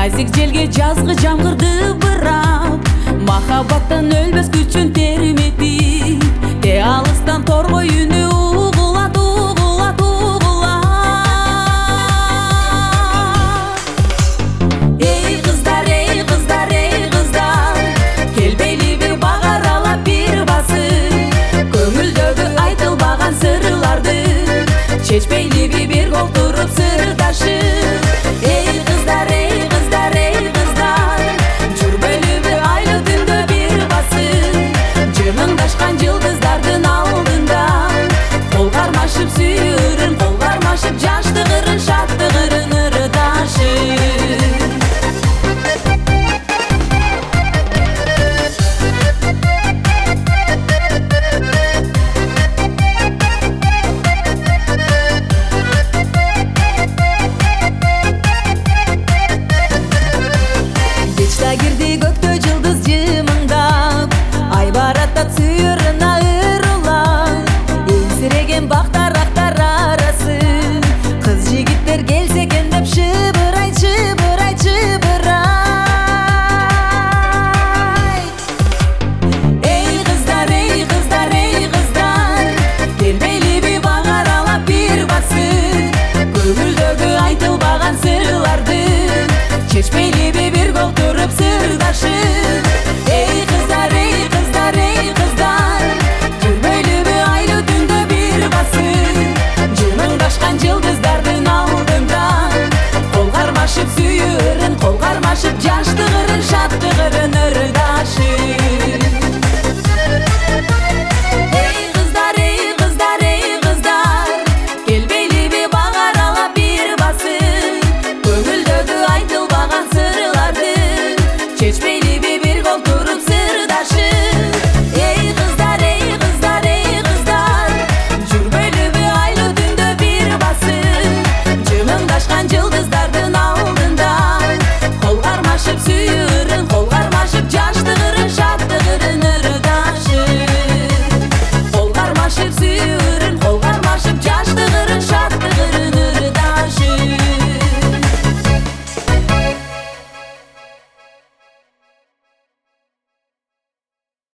Назик желге жазгы жамгырды бырап, махаббаттан өлбөс күчүн терметип, алыстан торгой үнү угулат, угулат, угулат. Эй кыздар, эй кыздар, эй кыздар, келбейлиби багаралап бир басып, көңүлдөгү айтылбаган сырларды, чечпейлиби бир колтуруп сырдашып.